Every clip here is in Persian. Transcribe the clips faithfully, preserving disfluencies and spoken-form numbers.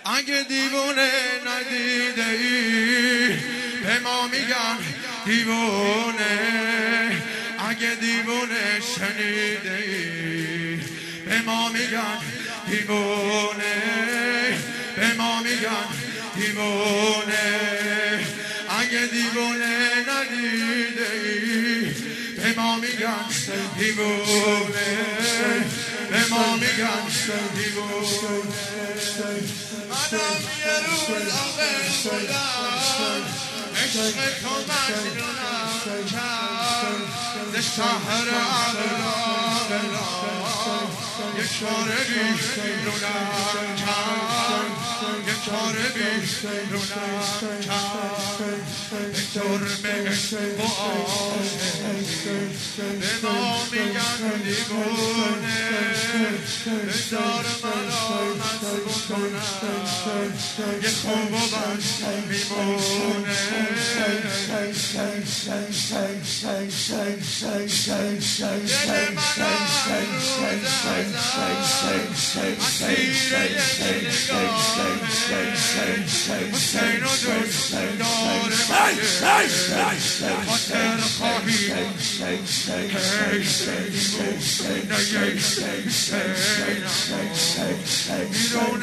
اگه دیوونه ندیده ای به ما میگن دیوونه، اگه دیوونه شنیده ای به ما میگن دیوونه، به ما میگن دیوونه، اگه دیوونه ندیده ای به ما میگن دیوونه، به ما میگن دیوونه. منم یه روز عاقل بودم، عشق تو مجنونم کرد، ز شهر عقل یک باره بیرونم کرد، یک باره بیرونم کرد، به جرم عشق و عاشقی به ما میگن دیوونه، بذار ملامت بکنم یه خوب و بد میمونه. دل من اسیر یک نگاهه، حسین و دوست داره خاطر خواهی بیرون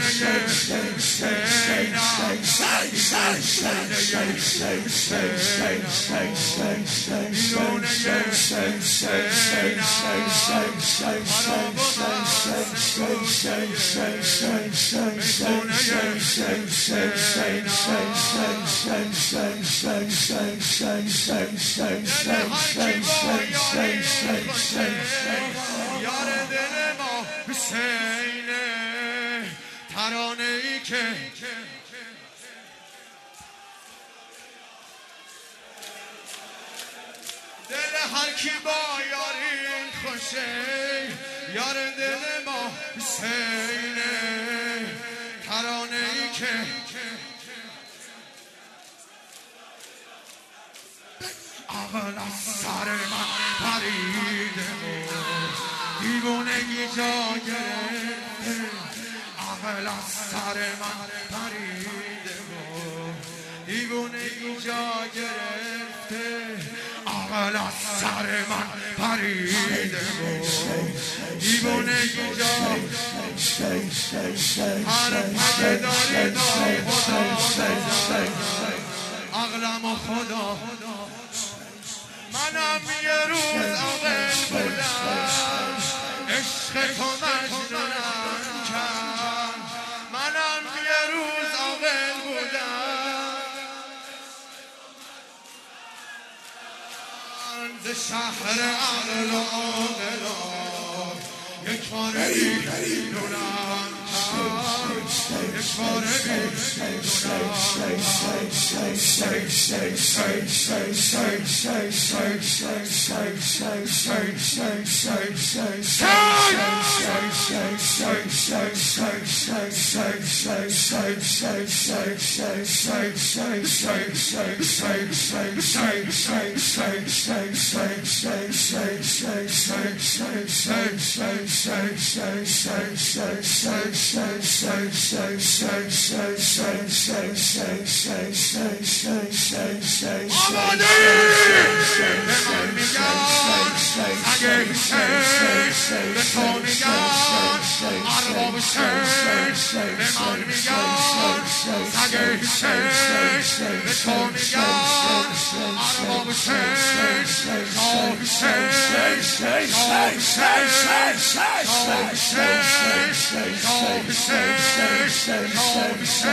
یار دل ما حسینه، ترانه ای که دل هر کی با یارین خوشه، یار دل ما حسینه، ترانه ای که عقل از سر من پریده و دیوونگی جا گرفته، عقل از سر من پریده و دیوونگی جا گرفته، عقل از سر من پریده و دیوونگی جا هر پده داری دا خدا عقلم و خدا. منم یه روز عاقل بودم، عشق تو مجنونم کرد، منم یه روز عاقل بودم، ز شهر عقل و عاقلان یک باره بیرونم کرد، یک باره بیرونم اگه حسین به تو میگن ارباب حسین، به من میگن اگه حسین به تو میگن ارباب حسین، شاه حسین شاه حسین شاه حسین شاه حسین شاه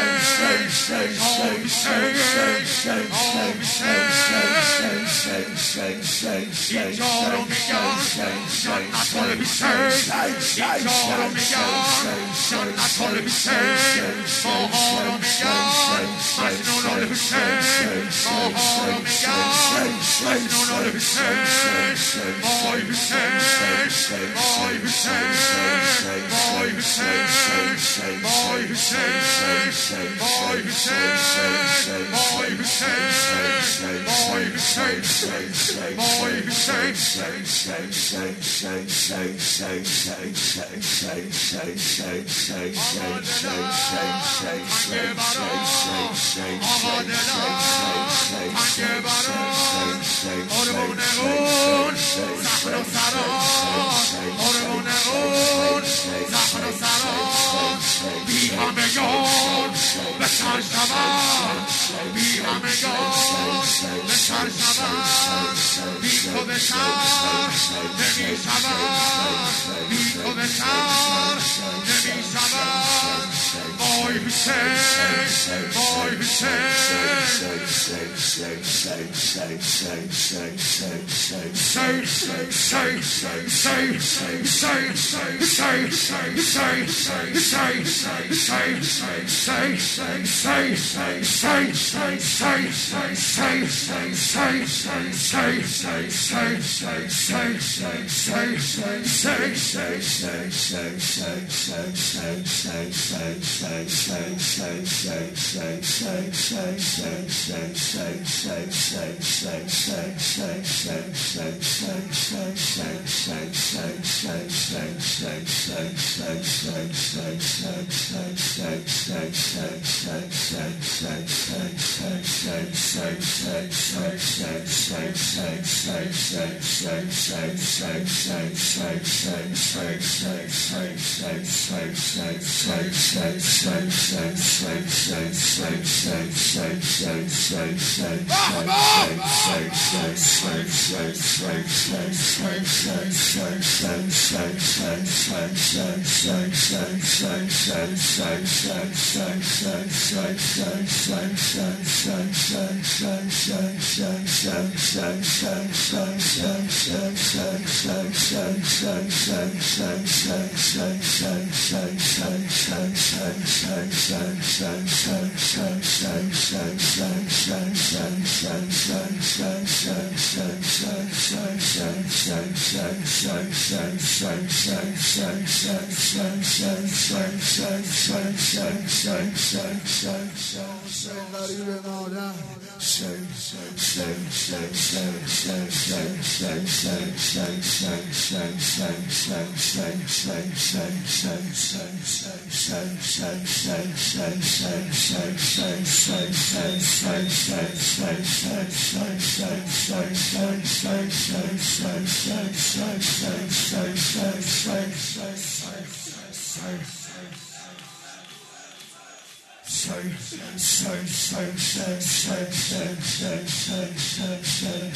حسین اینجا رو میگن جنت الحسین، اینجا رو میگن جنت الحسین، ماها رو میگن مجنون الحسین، ماها رو میگن مجنون الحسین، وای حسین وای حسین وای حسین وای حسین Hussein, boy Hussein, boy Hussein, boy Hussein, boy بی همگان به سر شود بی همگان به سر شود بی تو به سر نمی شود بی تو به سر نمی شود بای حسین بای so so so so so so so so so